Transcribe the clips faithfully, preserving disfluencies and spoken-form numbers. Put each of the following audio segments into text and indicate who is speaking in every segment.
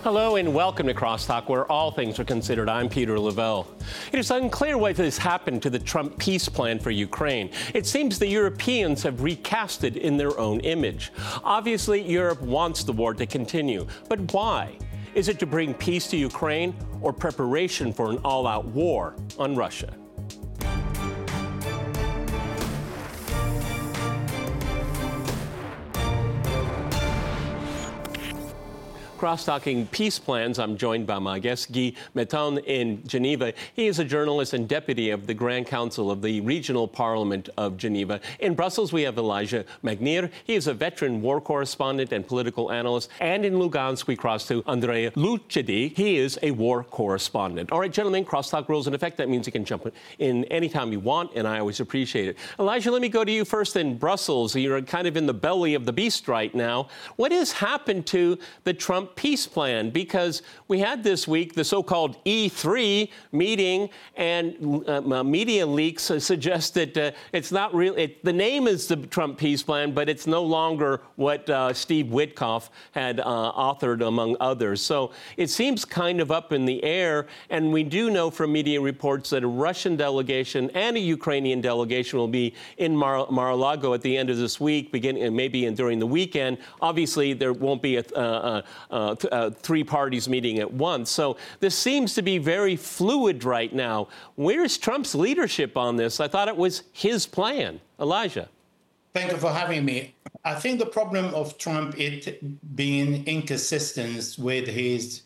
Speaker 1: Hello and welcome to Crosstalk, where all things are considered. I'm Peter Lavelle. It is unclear what has happened to the Trump peace plan for Ukraine. It seems the Europeans have recast it in their own image. Obviously, Europe wants the war to continue, but why? Is it to bring peace to Ukraine or preparation for an all-out war on Russia? Cross-talking peace plans, I'm joined by my guest, Guy Metton in Geneva. He is a journalist and deputy of the Grand Council of the Regional Parliament of Geneva. In Brussels, we have Elijah Magnier. He is a veteran war correspondent and political analyst. And in Lugansk, we cross to Andrei Luchedy. He is a war correspondent. All right, gentlemen, crosstalk rules in effect. That means you can jump in anytime you want, and I always appreciate it. Elijah, let me go to you first in Brussels. You're kind of in the belly of the beast right now. What has happened to the Trump peace plan? Because we had this week the so-called E three meeting, and uh, media leaks uh, suggest that uh, it's not real. It, the name is the Trump peace plan, but it's no longer what uh, Steve Witkoff had uh, authored, among others. So it seems kind of up in the air, and we do know from media reports that a Russian delegation and a Ukrainian delegation will be in Mar- Mar-a-Lago at the end of this week, beginning maybe in, during the weekend. Obviously, there won't be a, uh, uh, Uh, th- uh, three parties meeting at once. So this seems to be very fluid right now. Where's Trump's leadership on this? I thought it was his plan. Elijah.
Speaker 2: Thank you for having me. I think the problem of Trump is being inconsistent with his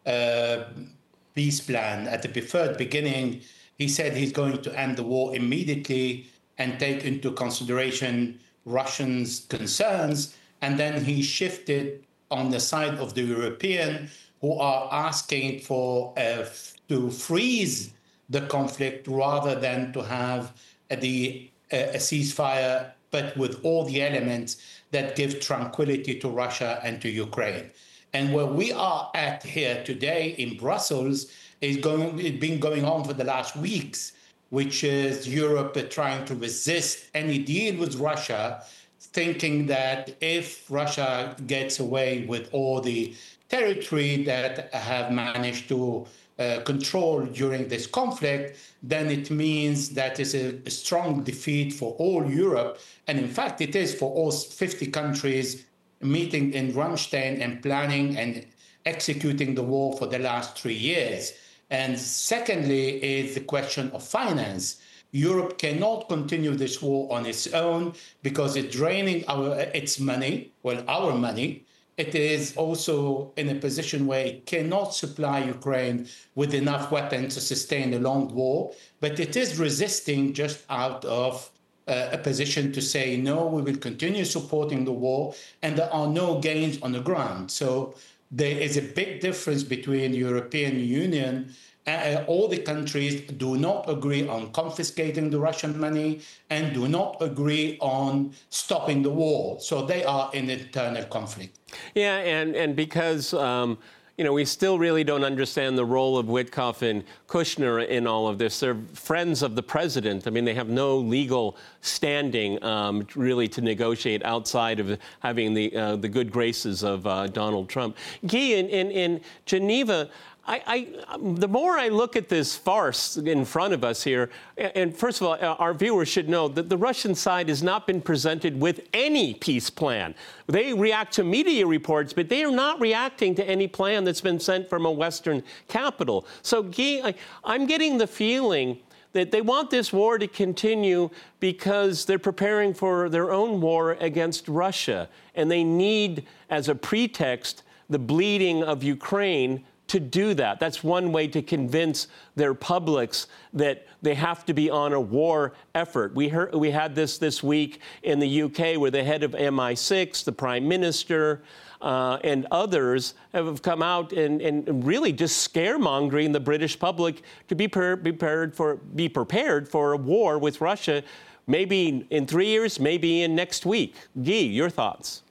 Speaker 2: uh, peace plan. At the preferred beginning, he said he's going to end the war immediately and take into consideration Russians' concerns. And then he shifted on the side of the European, who are asking for uh, to freeze the conflict rather than to have uh, the uh, a ceasefire, but with all the elements that give tranquility to Russia and to Ukraine. And where we are at here today in Brussels is going, it's been going on for the last weeks, which is Europe trying to resist any deal with Russia, thinking that if Russia gets away with all the territory that have managed to uh, control during this conflict, then it means that it's a, a strong defeat for all Europe. And in fact, it is for all fifty countries meeting in Ramstein and planning and executing the war for the last three years. And secondly is the question of finance. Europe cannot continue this war on its own because it's draining our its money, well, our money. It is also in a position where it cannot supply Ukraine with enough weapons to sustain a long war, but it is resisting just out of uh, a position to say, no, we will continue supporting the war, and there are no gains on the ground. So there is a big difference between the European Union. Uh, all the countries do not agree on confiscating the Russian money and do not agree on stopping the war. So they are in internal conflict.
Speaker 1: Yeah, and, and because, um, you know, we still really don't understand the role of Witkoff and Kushner in all of this. They're friends of the president. I mean, they have no legal standing um, really to negotiate outside of having the uh, the good graces of uh, Donald Trump. Guy, in, in, in Geneva, I, I, the more I look at this farce in front of us here, and first of all, our viewers should know that the Russian side has not been presented with any peace plan. They react to media reports, but they are not reacting to any plan that's been sent from a Western capital. So, Guy, I, I'm getting the feeling that they want this war to continue because they're preparing for their own war against Russia, and they need, as a pretext, the bleeding of Ukraine to do that. That's one way to convince their publics that they have to be on a war effort. We heard, we had this this week in the U K where the head of M I six, the Prime Minister, uh, and others have come out and, and really just scaremongering the British public to be per- prepared for be prepared for a war with Russia, maybe in three years, maybe in next week. Guy, your thoughts?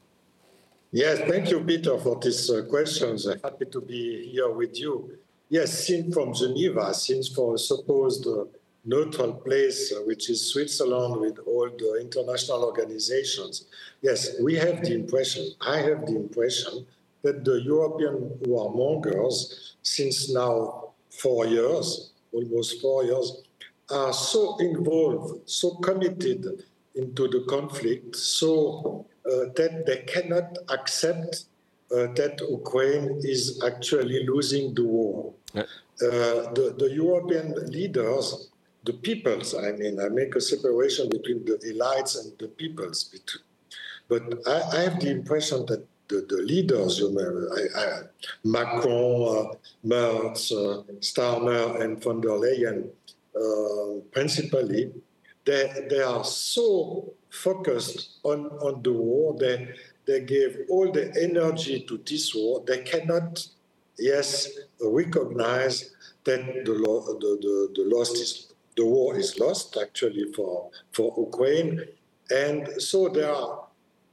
Speaker 3: Yes, thank you, Peter, for these uh, questions. I'm happy to be here with you. Yes, seen from Geneva, since for a supposed uh, neutral place, uh, which is Switzerland with all the international organizations, yes, we have the impression, I have the impression that the European warmongers, since now four years, almost four years, are so involved, so committed into the conflict, so uh, that they cannot accept uh, that Ukraine is actually losing the war. Yeah. Uh, the, the European leaders, the peoples, I mean, I make a separation between the elites and the peoples. But I, I have the impression that the, the leaders, you know, I, I, Macron, uh, Merz, uh, Starmer, and von der Leyen, uh, principally, they, they are so focused on, on the war, they, they gave all the energy to this war, they cannot, yes, recognize that the, the, the, the, lost is, the war is lost, actually, for, for Ukraine. And so they are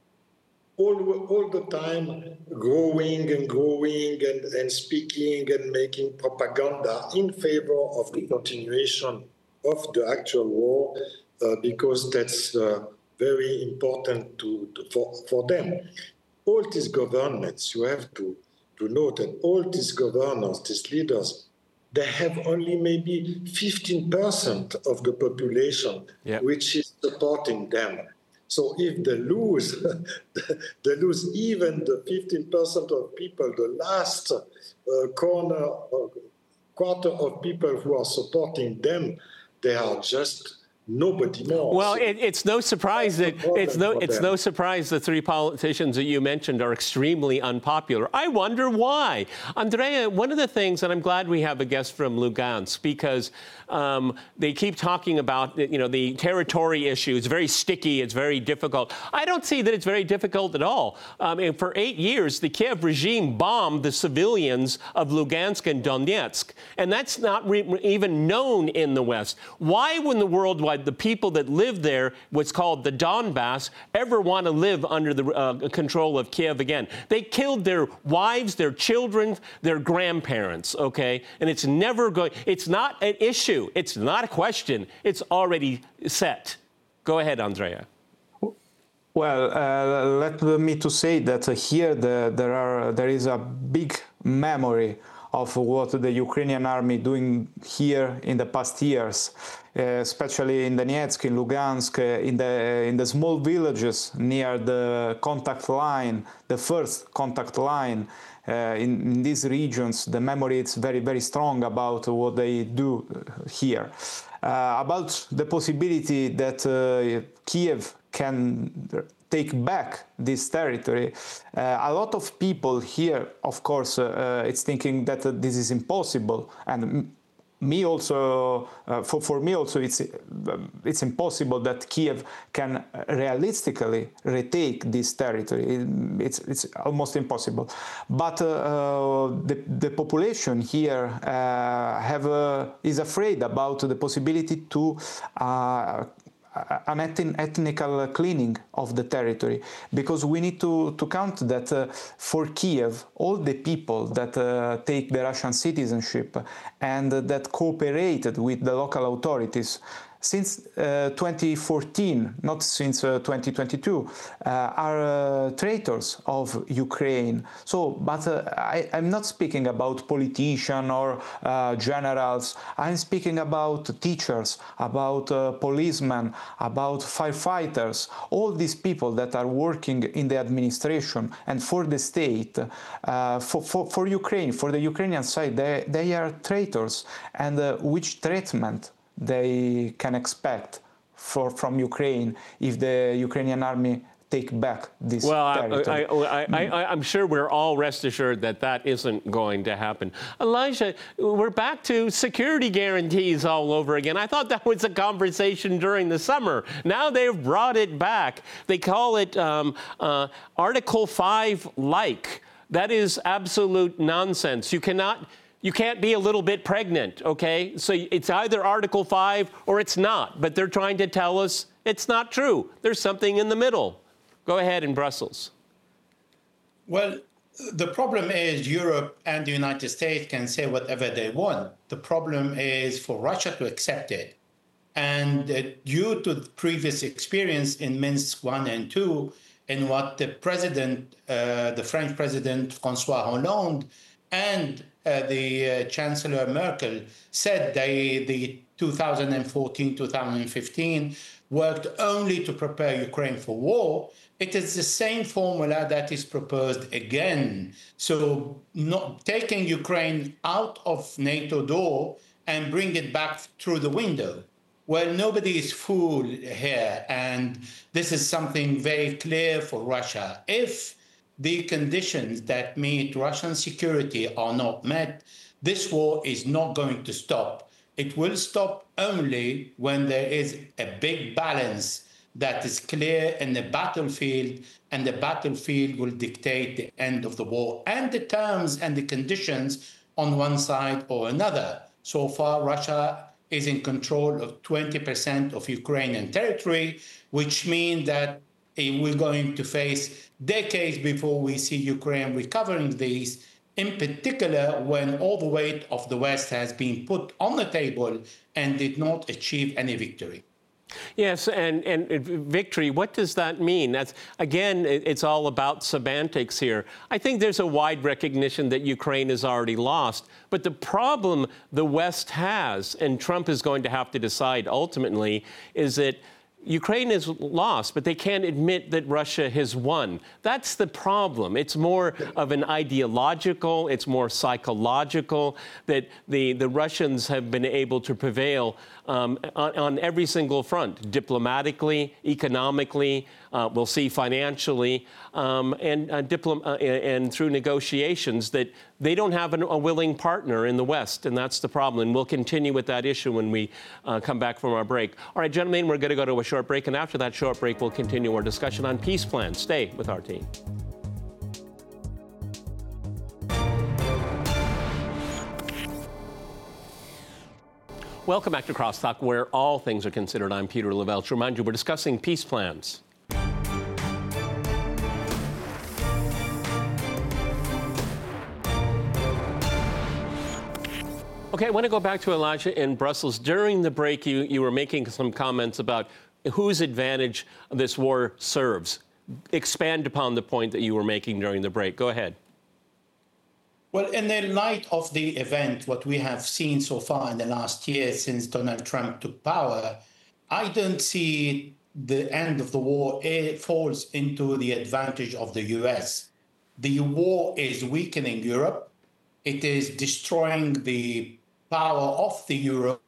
Speaker 3: all, all the time growing and growing and, and speaking and making propaganda in favor of the continuation of the actual war, uh, because that's uh, very important to, to, for, for them. All these governments, you have to, to know that all these governors, these leaders, they have only maybe fifteen percent of the population yep. which is supporting them. So if they lose, they lose even the fifteen percent of people, the last uh, corner, uh, quarter of people who are supporting them, they are just nobody more.
Speaker 1: Well,
Speaker 3: so
Speaker 1: it, it's no surprise that it's no it's them. no surprise the three politicians that you mentioned are extremely unpopular. I wonder why. Andrea, one of the things, and I'm glad we have a guest from Lugansk, because um, they keep talking about, you know, the territory issue. It's very sticky. It's very difficult. I don't see that it's very difficult at all. Um, and for eight years, the Kiev regime bombed the civilians of Lugansk and Donetsk, and that's not re- even known in the West. Why, when the worldwide the people that live there, what's called the Donbass, ever want to live under the uh, control of Kiev again? They killed their wives, their children, their grandparents, okay? And it's never going, it's not an issue. It's not a question. It's already set. Go ahead, Andrea.
Speaker 4: Well, uh, let me to say that uh, here the, there are there is a big memory of what the Ukrainian army doing here in the past years, uh, especially in Donetsk, in Lugansk, uh, in the in the small villages near the contact line, the first contact line. Uh, in, in these regions, the memory is very, very strong about what they do here. Uh, about the possibility that uh, Kiev can take back this territory. Uh, a lot of people here, of course, uh, it's thinking that uh, this is impossible, and me also, uh, for, for me also, it's, uh, it's impossible that Kiev can realistically retake this territory. It, it's, it's almost impossible. But uh, uh, the, the population here uh, have, uh, is afraid about the possibility to uh, an ethnical cleaning of the territory, because we need to, to count that uh, for Kiev, all the people that uh, take the Russian citizenship and uh, that cooperated with the local authorities since uh, twenty fourteen, not since uh, twenty twenty-two, uh, are uh, traitors of Ukraine. So, but uh, I, I'm not speaking about politicians or uh, generals. I'm speaking about teachers, about uh, policemen, about firefighters, all these people that are working in the administration and for the state, uh, for, for, for Ukraine, for the Ukrainian side, they, they are traitors. And uh, which treatment they can expect for, from Ukraine if the Ukrainian army take back this
Speaker 1: well,
Speaker 4: territory.
Speaker 1: Well, I, I, I, I'm sure we're all rest assured that that isn't going to happen. Elijah, we're back to security guarantees all over again. I thought that was a conversation during the summer. Now they've brought it back. They call it um, uh, Article five-like. That is absolute nonsense. You cannot... You can't be a little bit pregnant, okay? So it's either Article five or it's not. But they're trying to tell us it's not true. There's something in the middle. Go ahead in Brussels.
Speaker 2: Well, the problem is Europe and the United States can say whatever they want. The problem is for Russia to accept it. And uh, due to the previous experience in Minsk one and two, in what the president, uh, the French president François Hollande, and uh, the uh, Chancellor Merkel said they, the two thousand fourteen two thousand fifteen worked only to prepare Ukraine for war. It is the same formula that is proposed again. So not taking Ukraine out of NATO door and bring it back through the window. Well, nobody is fooled here, and this is something very clear for Russia. If the conditions that meet Russian security are not met, this war is not going to stop. It will stop only when there is a big balance that is clear in the battlefield, and the battlefield will dictate the end of the war and the terms and the conditions on one side or another. So far, Russia is in control of twenty percent of Ukrainian territory, which means that we're going to face decades before we see Ukraine recovering these, in particular when all the weight of the West has been put on the table and did not achieve any victory.
Speaker 1: Yes, and, and victory, what does that mean? That's, again, it's all about semantics here. I think there's a wide recognition that Ukraine has already lost, but the problem the West has, and Trump is going to have to decide ultimately, is that Ukraine is lost, but they can't admit that Russia has won. That's the problem. It's more of an ideological, it's more psychological, that the, the Russians have been able to prevail um, on, on every single front, diplomatically, economically, uh, we'll see financially, um, and, uh, diplom- uh, and through negotiations, that they don't have an, a willing partner in the West, and that's the problem. And we'll continue with that issue when we uh, come back from our break. All right, gentlemen, we're going to go to a short break, and after that short break, we'll continue our discussion on peace plans. Stay with our team. Welcome back to Crosstalk, where all things are considered. I'm Peter Lavelle. To remind you, we're discussing peace plans. Okay, I want to go back to Elijah in Brussels. During the break, you, you were making some comments about whose advantage this war serves. Expand upon the point that you were making during the break. Go ahead.
Speaker 2: Well, in the light of the event, what we have seen so far in the last year since Donald Trump took power, I don't see the end of the war. It falls into the advantage of the U S. The war is weakening Europe. It is destroying the power of the euro,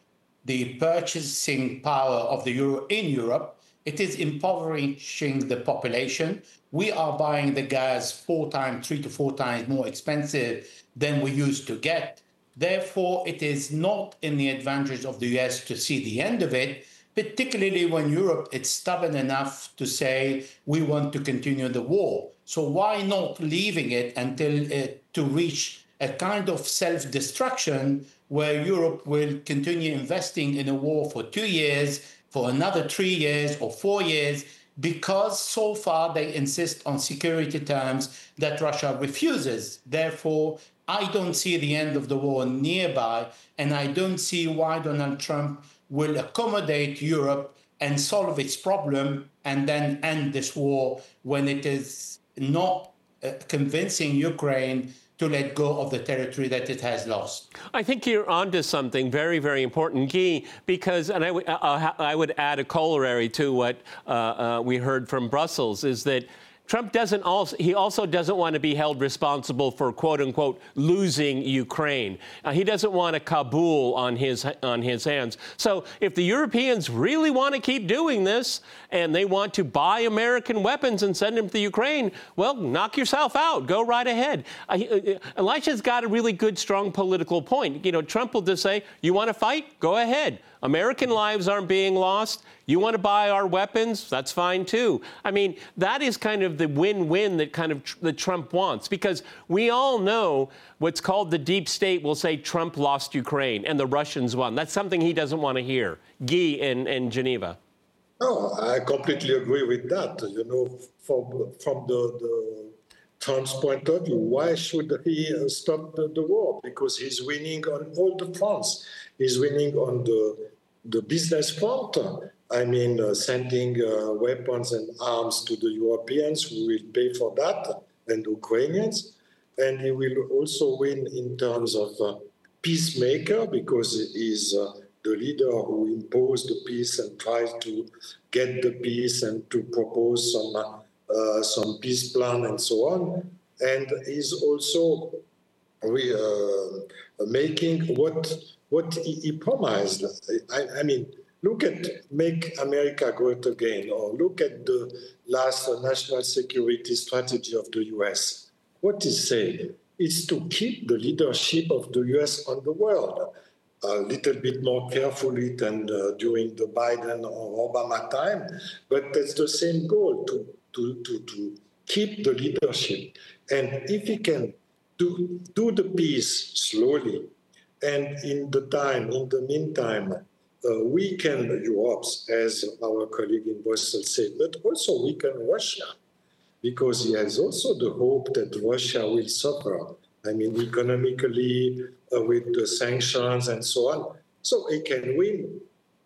Speaker 2: the purchasing power of the euro in Europe. It is impoverishing the population. We are buying the gas four times, three to four times more expensive than we used to get. Therefore, it is not in the advantage of the U S to see the end of it, particularly when Europe is stubborn enough to say, we want to continue the war. So why not leaving it until it, to reach a kind of self-destruction where Europe will continue investing in a war for two years, for another three years or four years, because so far they insist on security terms that Russia refuses. Therefore, I don't see the end of the war nearby, and I don't see why Donald Trump will accommodate Europe and solve its problem and then end this war when it is not uh, convincing Ukraine to let go of the territory that it has lost.
Speaker 1: I think you're onto something very, very important, Guy, because, and I, w- uh, I would add a corollary to what uh, uh, we heard from Brussels, is that Trump doesn't also, he also doesn't want to be held responsible for, quote unquote, losing Ukraine. Uh, he doesn't want a Kabul on his, on his hands. So if the Europeans really want to keep doing this and they want to buy American weapons and send them to Ukraine, well, knock yourself out. Go right ahead. Uh, Elijah's got a really good, strong political point. You know, Trump will just say, you want to fight? Go ahead. American lives aren't being lost. You want to buy our weapons? That's fine, too. I mean, that is kind of the win-win that kind of tr- that Trump wants, because we all know what's called the deep state will say Trump lost Ukraine and the Russians won. That's something he doesn't want to hear. Guy in, in Geneva.
Speaker 3: No, I completely agree with that. You know, from, from the, the Trump's point of view, why should he uh, stop the, the war? Because he's winning on all the fronts. He's winning on the the business front. I mean, uh, sending uh, weapons and arms to the Europeans who will pay for that, and Ukrainians. And he will also win in terms of uh, peacemaker, because he is uh, the leader who imposed the peace and tries to get the peace and to propose some, uh, some peace plan and so on. And he's also we, uh, making what, what he, he promised. I, I mean, look at Make America Great Again, or look at the last national security strategy of the U S. What is said is to keep the leadership of the U S on the world a little bit more carefully than uh, during the Biden or Obama time, but that's the same goal, to, to, to, to keep the leadership. And if he can do, do the peace slowly, and in the time, in the meantime, uh, weaken Europe, as our colleague in Brussels said, but also weaken Russia, because he has also the hope that Russia will suffer. I mean, economically, uh, with the sanctions and so on. So he can win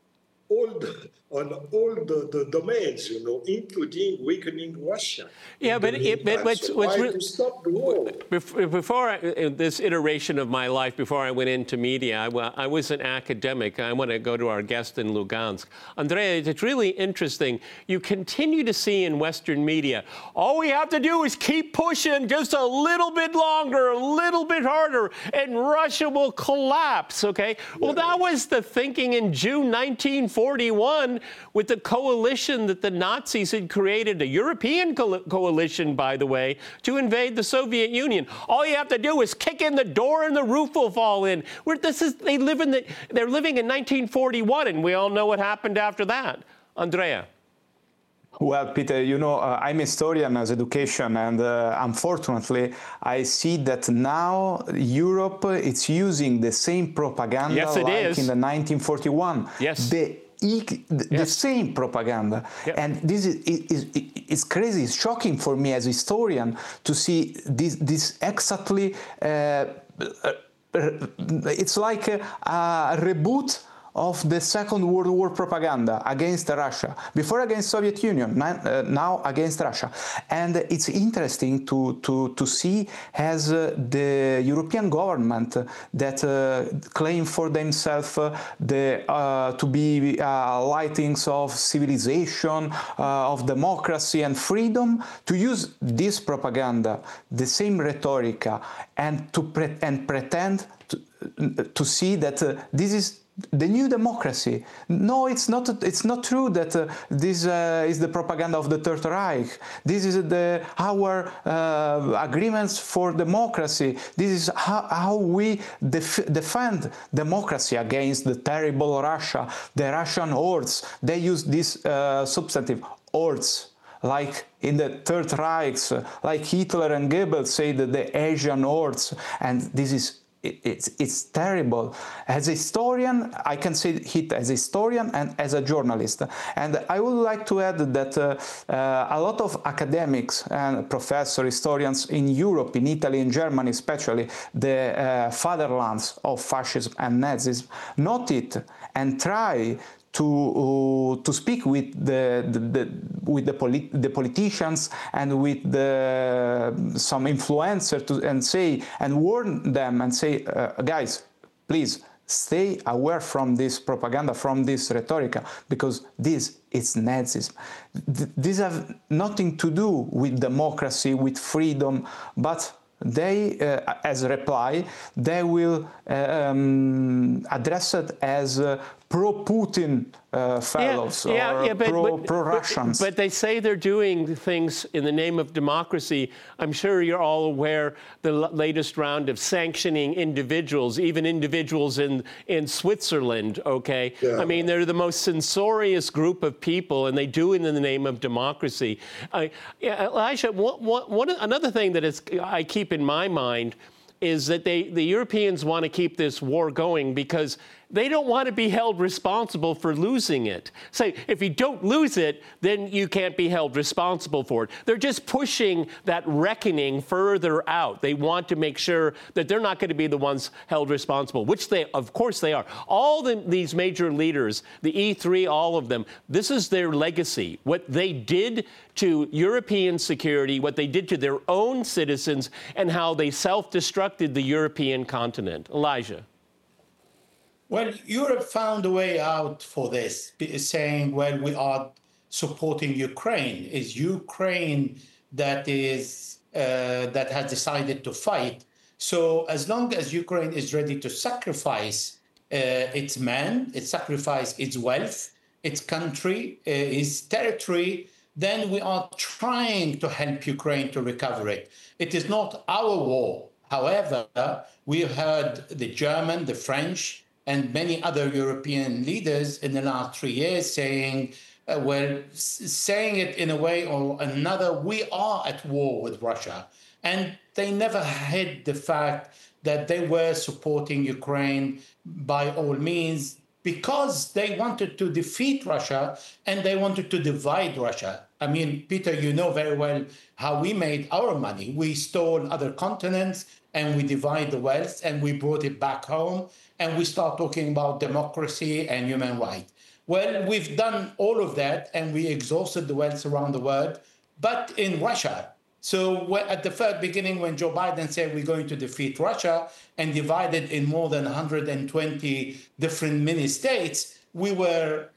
Speaker 3: all the, on all the, the domains, you know, including weakening Russia.
Speaker 1: Yeah, but, it, but what's,
Speaker 3: so
Speaker 1: what's
Speaker 3: why
Speaker 1: re-
Speaker 3: to stop the war?
Speaker 1: Before I, this iteration of my life, before I went into media, I, I was an academic. I want to go to our guest in Lugansk. Andrea, it's really interesting. You continue to see in Western media, all we have to do is keep pushing just a little bit longer, a little bit harder, and Russia will collapse, okay? Well, yeah. That was the thinking in June nineteen forty-one with the coalition that the Nazis had created, a European co- coalition, by the way, to invade the Soviet Union. All you have to do is kick in the door and the roof will fall in. Where this is, they live in the, they're living in nineteen forty-one, and we all know what happened after that. Andrea.
Speaker 4: Well, Peter, you know, uh, I'm a historian as education, and uh, unfortunately, I see that now Europe, uh, it's using the same propaganda
Speaker 1: yes, it
Speaker 4: like
Speaker 1: is.
Speaker 4: in the nineteen forty-one.
Speaker 1: Yes.
Speaker 4: The, the, the yes. same propaganda.
Speaker 1: Yep.
Speaker 4: And this is, is, is it's crazy, it's shocking for me as a historian to see this, this exactly, uh, it's like a, a reboot of the Second World War propaganda against Russia. Before against Soviet Union, now against Russia. And it's interesting to, to, to see as uh, the European government that uh, claim for themselves uh, the, uh, to be uh, lightings of civilization, uh, of democracy and freedom, to use this propaganda, the same rhetoric, and to pre- and pretend to, to see that uh, this is the new democracy. No, it's not. It's not true that uh, this uh, is the propaganda of the Third Reich. This is the our uh, agreements for democracy. This is how, how we def- defend democracy against the terrible Russia, the Russian hordes. They use this uh, substantive hordes. Like in the Third Reich, like Hitler and Goebbels say that the Asian hordes, and this is It's, it's terrible. As a historian, I can say it as a historian and as a journalist. And I would like to add that uh, uh, a lot of academics and professors, historians in Europe, in Italy, in Germany especially, the uh, fatherlands of fascism and Nazism, note it and try to uh, to speak with the, the, the with the, polit- the politicians and with the, some influencers to, and say and warn them and say, uh, guys, please stay aware from this propaganda, from this rhetoric, because this is Nazism. Th- these have nothing to do with democracy, with freedom, but they, uh, as a reply, they will uh, um, address it as uh, pro-Putin uh, fellows
Speaker 1: yeah, yeah,
Speaker 4: or
Speaker 1: yeah, but,
Speaker 4: pro,
Speaker 1: but,
Speaker 4: pro-Russians.
Speaker 1: But, but they say they're doing things in the name of democracy. I'm sure you're all aware the l- latest round of sanctioning individuals, even individuals in, in Switzerland, okay?
Speaker 3: Yeah.
Speaker 1: I mean, they're the most censorious group of people, and they do it in the name of democracy. Uh, yeah, Elijah, what, what, what, another thing that is, I keep in my mind is that they, the Europeans want to keep this war going because they don't want to be held responsible for losing it. Say, if you don't lose it, then you can't be held responsible for it. They're just pushing that reckoning further out. They want to make sure that they're not going to be the ones held responsible, which they, of course, they are. All the, these major leaders, the E three, all of them, this is their legacy. What they did to European security, what they did to their own citizens, and how they self-destructed the European continent. Elijah.
Speaker 2: Well, Europe found a way out for this, saying, well, we are supporting Ukraine. It's Ukraine that is uh, that has decided to fight. So as long as Ukraine is ready to sacrifice uh, its men, it sacrifice its wealth, its country, uh, its territory, then we are trying to help Ukraine to recover it. It is not our war. However, we heard the German, the French, and many other European leaders in the last three years saying, uh, well, saying it in a way or another, we are at war with Russia. And they never hid the fact that they were supporting Ukraine by all means because they wanted to defeat Russia and they wanted to divide Russia. I mean, Peter, you know very well how we made our money. We stole other continents and we divide the wealth and we brought it back home and we start talking about democracy and human rights. Well, we've done all of that and we exhausted the wealth around the world, but in Russia. So at the first beginning, when Joe Biden said we're going to defeat Russia and divide it in more than one hundred twenty different mini states, we were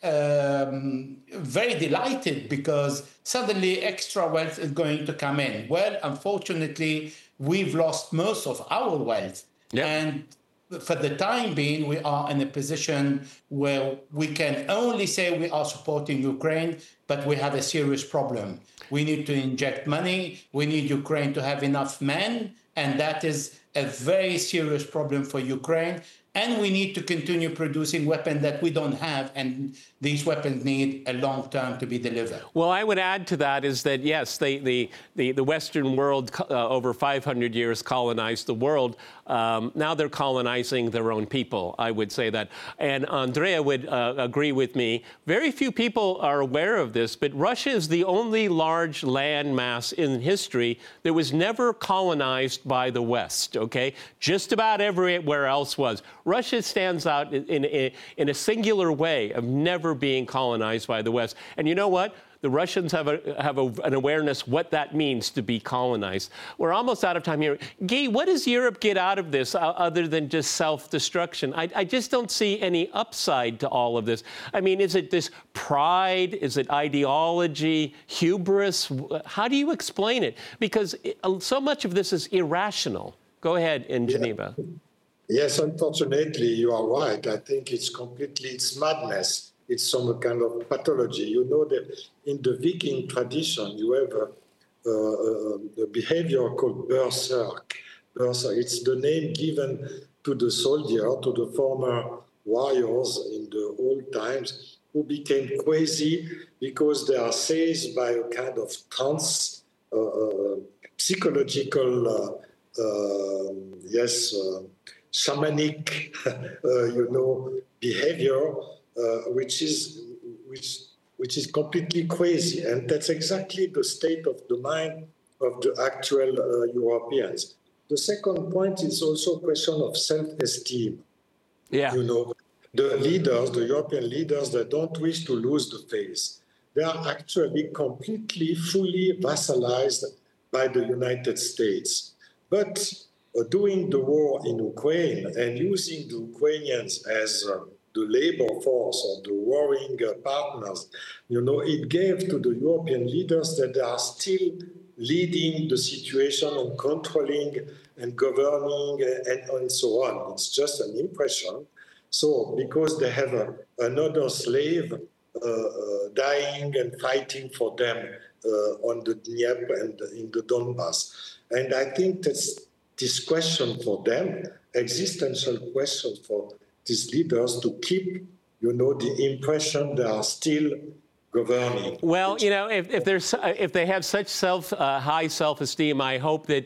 Speaker 2: um, very delighted because suddenly extra wealth is going to come in. Well, unfortunately, we've lost most of our wealth. Yep. And for the time being, we are in a position where we can only say we are supporting Ukraine, but we have a serious problem. We need to inject money. We need Ukraine to have enough men, and that is a very serious problem for Ukraine. And we need to continue producing weapons that we don't have, and these weapons need a long term to be delivered.
Speaker 1: Well, I would add to that is that, yes, they, the, the, the Western world uh, over five hundred years colonized the world. Um, now they're colonizing their own people, I would say that. And Andrea would uh, agree with me. Very few people are aware of this, but Russia is the only large land mass in history that was never colonized by the West, okay? Just about everywhere else was. Russia stands out in, in, in a singular way of never being colonized by the West. And you know what? The Russians have, a, have a, an awareness what that means to be colonized. We're almost out of time here. Guy, what does Europe get out of this uh, other than just self-destruction? I, I just don't see any upside to all of this. I mean, is it this pride? Is it ideology, hubris? How do you explain it? Because it, so much of this is irrational. Go ahead in Geneva.
Speaker 3: Yeah. Yes, unfortunately, you are right. I think it's completely, it's madness. It's some kind of pathology. You know that in the Viking tradition, you have a, a, a behavior called berserk. Berserk. It's the name given to the soldier, to the former warriors in the old times, who became crazy because they are seized by a kind of trance, uh, uh, psychological, uh, uh, yes, uh, shamanic, uh, you know, behavior. Uh, which is which which is completely crazy, and that's exactly the state of the mind of the actual uh, Europeans. The second point is also a question of self-esteem.
Speaker 1: Yeah,
Speaker 3: you know, the leaders, the European leaders, that don't wish to lose the face. They are actually completely, fully vassalized by the United States. But uh, doing the war in Ukraine and using the Ukrainians as uh, the labor force or the warring uh, partners, you know, it gave to the European leaders that they are still leading the situation and controlling and governing and, and so on. It's just an impression. So because they have a, another slave uh, uh, dying and fighting for them uh, on the Dnieper and in the Donbass. And I think that's this question for them, existential question for these leaders to keep, you know, the impression they are still governing.
Speaker 1: Well, you know, if, if there's if they have such self uh, high self-esteem, I hope that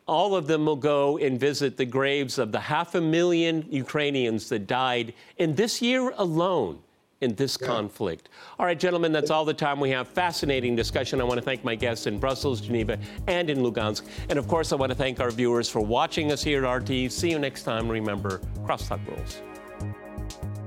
Speaker 1: all of them will go and visit the graves of the half a million Ukrainians that died in this year alone in this yeah. conflict. All right, gentlemen, that's all the time we have. Fascinating discussion. I want to thank my guests in Brussels, Geneva, and in Lugansk. And of course, I want to thank our viewers for watching us here at R T. See you next time. Remember, crosstalk rules.